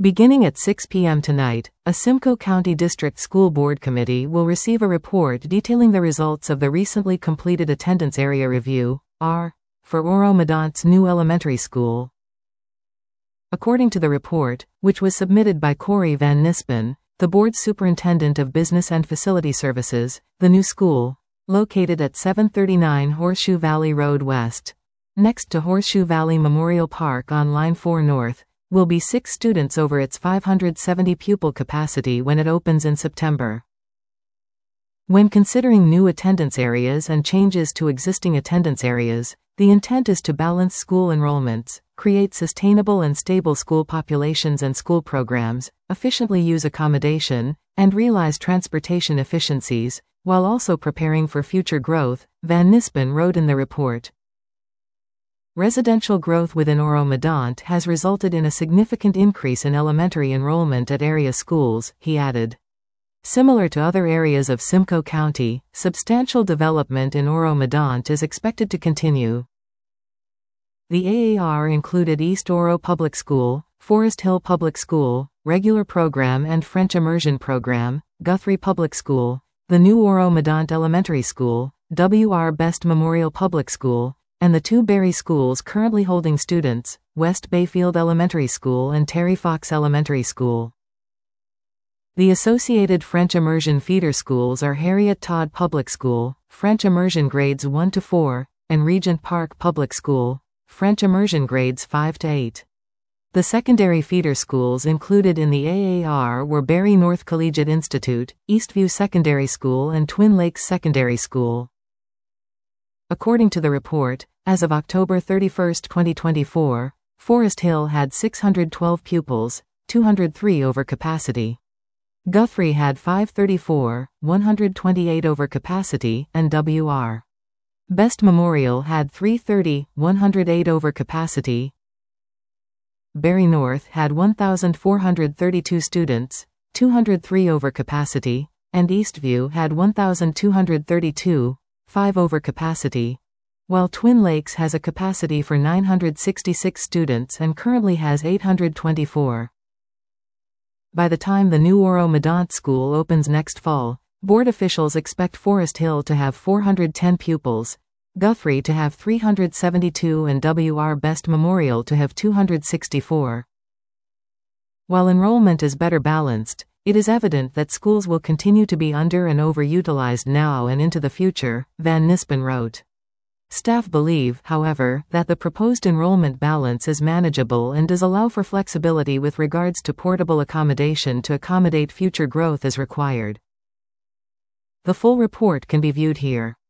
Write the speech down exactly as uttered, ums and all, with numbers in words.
Beginning at six p m tonight, a Simcoe County District School Board Committee will receive a report detailing the results of the recently completed Attendance Area Review, A R, for Oro-Medonte's new elementary school. According to the report, which was submitted by Corey Van Nispen, the board's superintendent of business and facility services, the new school, located at seven thirty-nine Horseshoe Valley Road West, next to Horseshoe Valley Memorial Park on Line four North, will be six students over its five hundred seventy pupil capacity when it opens in September. When considering new attendance areas and changes to existing attendance areas, the intent is to balance school enrollments, create sustainable and stable school populations and school programs, efficiently use accommodation, and realize transportation efficiencies, while also preparing for future growth, Van Nispen wrote in the report. Residential growth within Oro-Medonte has resulted in a significant increase in elementary enrollment at area schools, he added. Similar to other areas of Simcoe County, substantial development in Oro-Medonte is expected to continue. The A A R included East Oro Public School, Forest Hill Public School, Regular Program and French Immersion Program, Guthrie Public School, the new Oro-Medonte Elementary School, W R Best Memorial Public School, and the two Berry schools currently holding students, West Bayfield Elementary School and Terry Fox Elementary School. The associated French Immersion feeder schools are Harriet Todd Public School, French Immersion Grades one to four, and Regent Park Public School, French Immersion Grades five to eight. The secondary feeder schools included in the A A R were Berry North Collegiate Institute, Eastview Secondary School and Twin Lakes Secondary School. According to the report, as of October thirty-first, twenty twenty-four, Forest Hill had six hundred twelve pupils, two hundred three over capacity. Guthrie had five hundred thirty-four, one hundred twenty-eight over capacity, and W R Best Memorial had three hundred thirty, one hundred eight over capacity. Berry North had one thousand four hundred thirty-two students, two hundred three over capacity, and Eastview had one thousand two hundred thirty-two, five over capacity, while Twin Lakes has a capacity for nine hundred sixty-six students and currently has eight hundred twenty-four. By the time the new Oro-Medonte school opens next fall, board officials expect Forest Hill to have four hundred ten pupils, Guthrie to have three hundred seventy-two and W R Best Memorial to have two hundred sixty-four. While enrollment is better balanced, it is evident that schools will continue to be under and overutilized now and into the future, Van Nispen wrote. Staff believe, however, that the proposed enrollment balance is manageable and does allow for flexibility with regards to portable accommodation to accommodate future growth as required. The full report can be viewed here.